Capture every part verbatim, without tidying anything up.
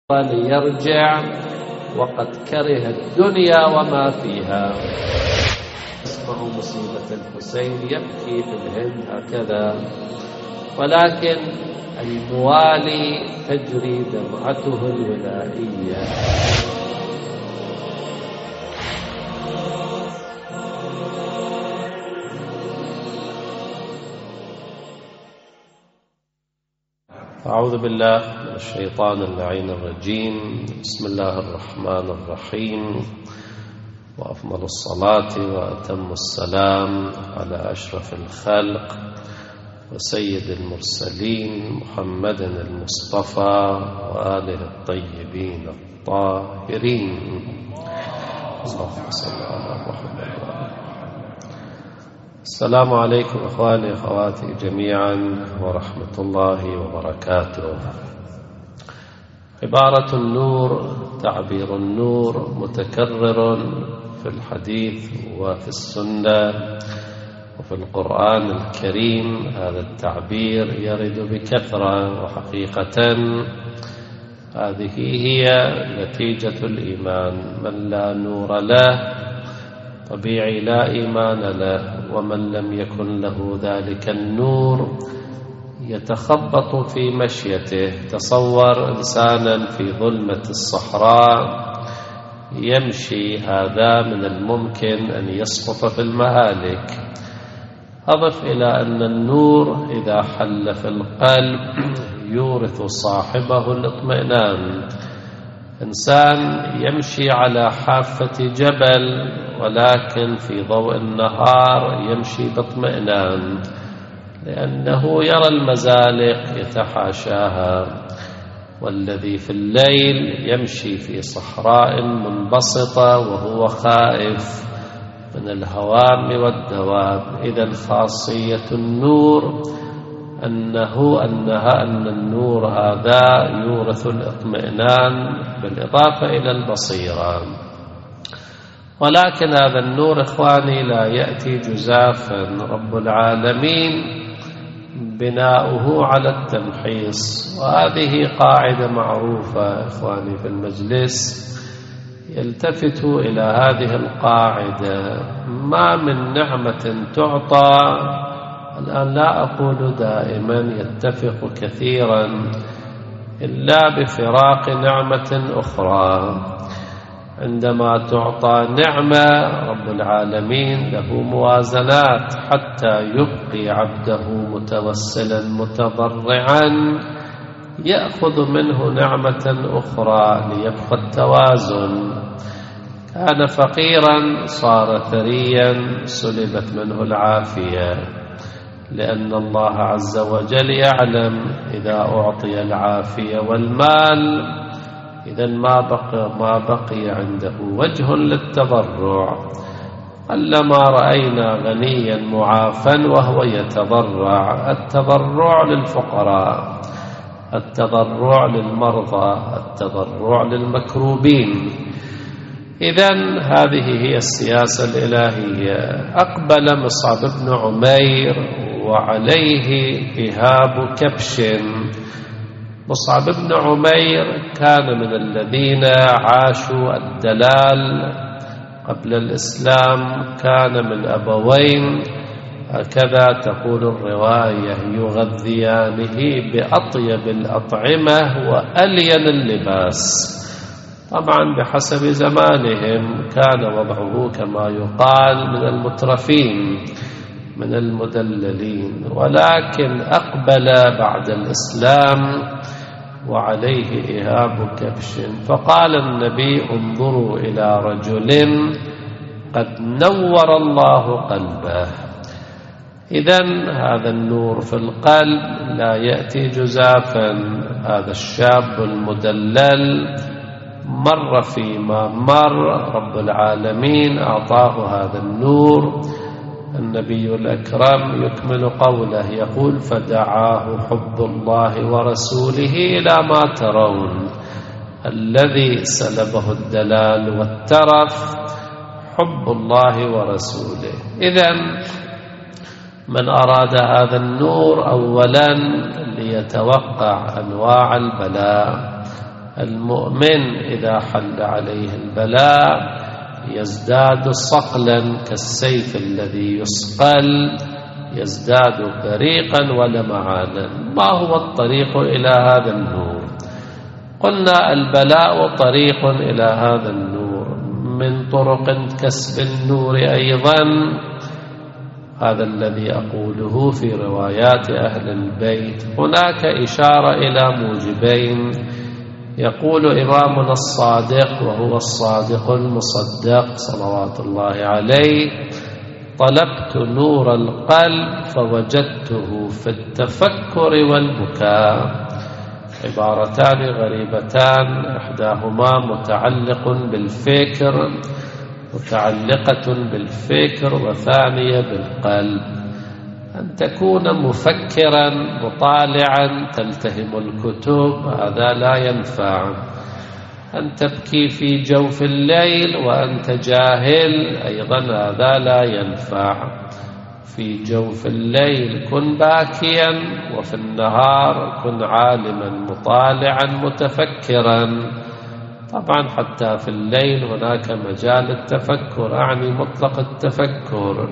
ليرجع وقد كره الدنيا وما فيها. اسمعوا مصيبة الحسين يبكي في الهند هكذا، ولكن الموالي تجري دمعته الولائية. أعوذ بالله من الشيطان اللعين الرجيم. بسم الله الرحمن الرحيم، وأفضل الصلاة وأتم السلام على أشرف الخلق وسيد المرسلين محمد المصطفى وآله الطيبين الطاهرين. اللهم صل على محمد. السلام عليكم أخواني أخواتي جميعا ورحمة الله وبركاته. عبارة النور، تعبير النور متكرر في الحديث وفي السنة وفي القرآن الكريم. هذا التعبير يرد بكثرة، وحقيقة هذه هي نتيجة الإيمان. من لا نور له طبيعي لا إيمان له، ومن لم يكن له ذلك النور يتخبط في مشيته. تصور إنسانا في ظلمة الصحراء يمشي، هذا من الممكن أن يسقط في المهالك. أضف إلى أن النور إذا حل في القلب يورث صاحبه الاطمئنان. إنسان يمشي على حافة جبل ولكن في ضوء النهار يمشي باطمئنان، لأنه يرى المزالق يتحاشاها. والذي في الليل يمشي في صحراء منبسطة وهو خائف من الهوام والدواب. إذن خاصية النور أنه أنها أن النور هذا يورث الاطمئنان بالإضافة إلى البصيرة. ولكن هذا النور إخواني لا يأتي جزافا. رب العالمين بناؤه على التمحيص، وهذه قاعدة معروفة إخواني في المجلس. يلتفتوا إلى هذه القاعدة: ما من نعمة تعطى، الآن لا أقول دائما، يتفق كثيرا، إلا بفراق نعمة أخرى. عندما تعطى نعمة رب العالمين له موازنات حتى يبقي عبده متوسلا متضرعا، يأخذ منه نعمة أخرى ليبقى التوازن. كان فقيرا صار ثريا، سلبت منه العافية، لأن الله عز وجل يعلم إذا أعطي العافية والمال إذن ما بقي, ما بقي عنده وجه للتضرع. قلما رأينا غنيا معافا وهو يتضرع. التضرع للفقراء، التضرع للمرضى، التضرع للمكروبين. إذن هذه هي السياسة الإلهية. أقبل مصعب بن عمير وعليه إهاب كبش. مصعب بن عمير كان من الذين عاشوا الدلال قبل الإسلام. كان من أبوين، هكذا تقول الرواية، يغذيانه بأطيب الأطعمة وألين اللباس. طبعا بحسب زمانهم كان وضعه كما يقال من المترفين، من المدللين. ولكن أقبل بعد الإسلام وعليه إهاب كبش. فقال النبي: انظروا إلى رجل قد نور الله قلبه. إذن هذا النور في القلب لا يأتي جزافا. هذا الشاب المدلل مر فيما مر، رب العالمين أعطاه هذا النور. النبي الأكرم يكمل قوله يقول: فدعاه حب الله ورسوله إلى ما ترون. الذي سلبه الدلال والترف حب الله ورسوله. إذن من أراد هذا النور أولا ليتوقع أنواع البلاء المؤمن إذا حل عليه البلاء يزداد صقلا كالسيف الذي يصقل، يزداد بريقا ولمعانا. ما هو الطريق إلى هذا النور؟ قلنا البلاء طريق إلى هذا النور. من طرق كسب النور أيضا هذا الذي أقوله في روايات أهل البيت. هناك إشارة إلى موجبين. يقول إمامنا الصادق وهو الصادق المصدق صلوات الله عليه: طلبت نور القلب فوجدته في التفكر والبكاء. عبارتان غريبتان، إحداهما متعلق بالفكر متعلقة بالفكر وثانية بالقلب. أن تكون مفكرا مطالعا تلتهم الكتب هذا لا ينفع. أن تبكي في جوف الليل وأنت جاهل أيضا هذا لا ينفع. في جوف الليل كن باكيا، وفي النهار كن عالما مطالعا متفكرا. طبعا حتى في الليل هناك مجال التفكر، أعني مطلق التفكر.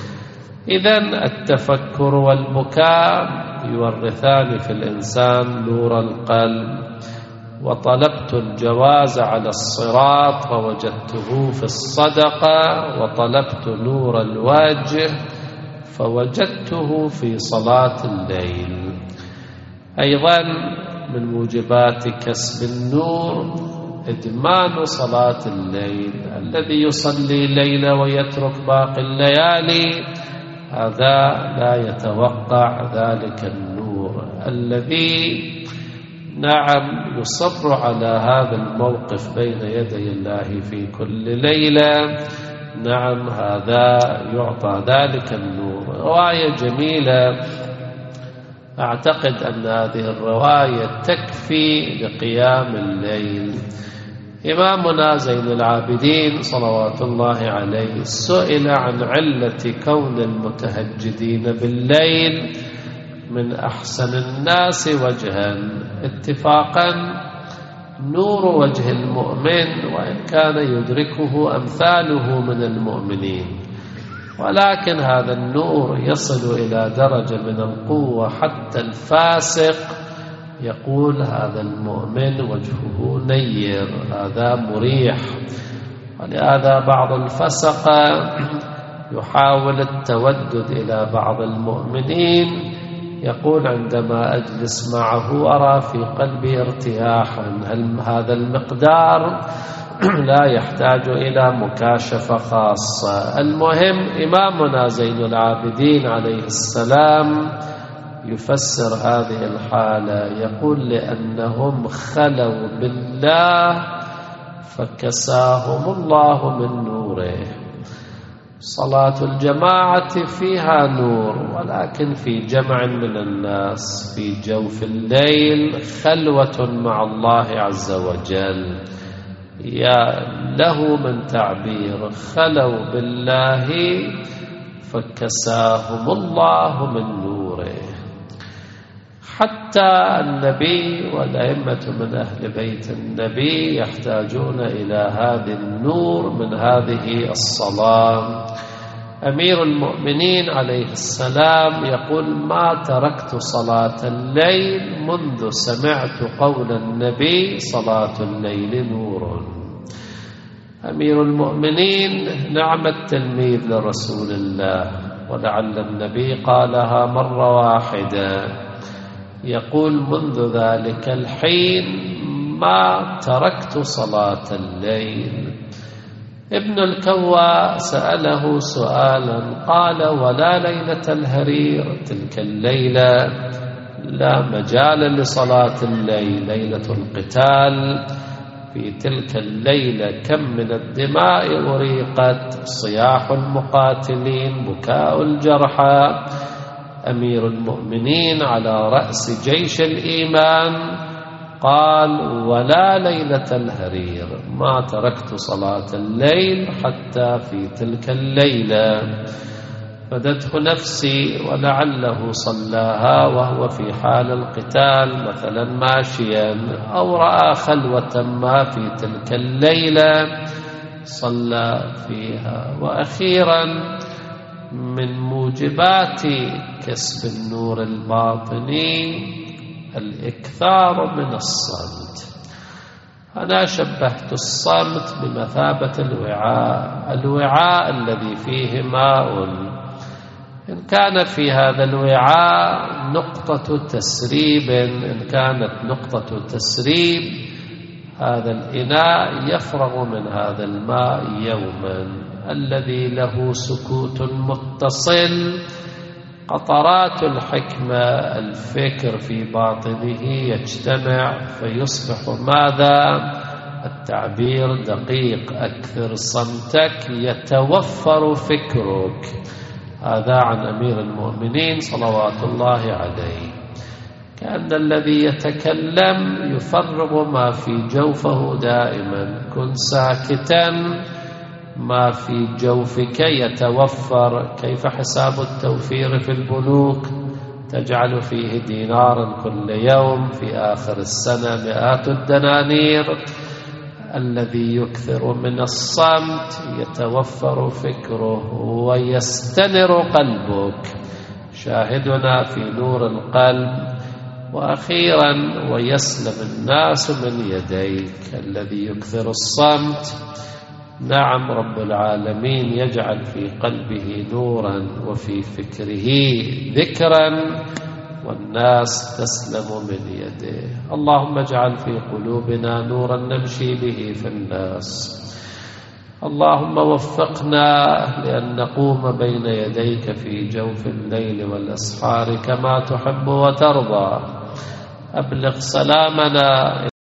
إذن التفكر والبكاء يورثان في الإنسان نور القلب. وطلبت الجواز على الصراط فوجدته في الصدقة، وطلبت نور الوجه فوجدته في صلاة الليل. أيضا من موجبات كسب النور إدمان صلاة الليل. الذي يصلي ليلة ويترك باقي الليالي هذا لا يتوقع ذلك النور. الذي نعم يصبر على هذا الموقف بين يدي الله في كل ليلة، نعم هذا يعطى ذلك النور. رواية جميلة، أعتقد أن هذه الرواية تكفي لقيام الليل. إمامنا زين العابدين صلوات الله عليه سئل عن علة كون المتهجدين بالليل من أحسن الناس وجها. اتفاقا نور وجه المؤمن وإن كان يدركه أمثاله من المؤمنين، ولكن هذا النور يصل إلى درجة من القوة حتى الفاسق يقول هذا المؤمن وجهه نير، هذا مريح. ولهذا بعض الفسقة يحاول التودد إلى بعض المؤمنين، يقول عندما أجلس معه أرى في قلبي ارتياحا. هل هذا المقدار لا يحتاج إلى مكاشفة خاصة. المهم إمامنا زين العابدين عليه السلام يفسر هذه الحالة، يقول لأنهم خلوا بالله فكساهم الله من نوره. صلاة الجماعة فيها نور، ولكن في جمع من الناس في جوف الليل خلوة مع الله عز وجل. يا له من تعبير، خلوا بالله فكساهم الله من نوره. حتى النبي والأئمة من أهل بيت النبي يحتاجون إلى هذا النور من هذه الصلاة. أمير المؤمنين عليه السلام يقول ما تركت صلاة الليل منذ سمعت قول النبي صلاة الليل نور. أمير المؤمنين نعم التلميذ لرسول الله، ولعل النبي قالها مرة واحدة. يقول منذ ذلك الحين ما تركت صلاة الليل. ابن الكوى سأله سؤالا قال ولا ليلة الهرير؟ تلك الليلة لا مجال لصلاة الليل، ليلة القتال. في تلك الليلة كم من الدماء أريقت، صياح المقاتلين، بكاء الجرحى. أمير المؤمنين على رأس جيش الإيمان قال ولا ليلة الهرير، ما تركت صلاة الليل حتى في تلك الليلة. فدته نفسي ولعله صلاها وهو في حال القتال مثلا ماشيا، أو رأى خلوة ما في تلك الليلة صلى فيها. وأخيرا من موجبات كسب النور الباطني الإكثار من الصمت. أنا شبهت الصمت بمثابة الوعاء، الوعاء الذي فيه ماء، إن كان في هذا الوعاء نقطة تسريب، إن كانت نقطة تسريب هذا الإناء يفرغ من هذا الماء يوما. الذي له سكوت متصل قطرات الحكمة الفكر في باطنه يجتمع فيصبح ماذا؟ التعبير دقيق، أكثر صمتك يتوفر فكرك. هذا عن أمير المؤمنين صلوات الله عليه. كأن الذي يتكلم يفرغ ما في جوفه دائما. كن ساكتا، ما في جوفك يتوفر. كيف حساب التوفير في البنوك؟ تجعل فيه دينارا كل يوم، في آخر السنة مئات الدنانير. الذي يكثر من الصمت يتوفر فكره ويستنر قلبك. شاهدنا في نور القلب. وأخيرا ويسلم الناس من يديك. الذي يكثر الصمت نعم رب العالمين يجعل في قلبه نورا وفي فكره ذكرا، والناس تسلم من يده. اللهم اجعل في قلوبنا نورا نمشي به في الناس. اللهم وفقنا لأن نقوم بين يديك في جوف الليل والأسحار كما تحب وترضى. أبلغ سلامنا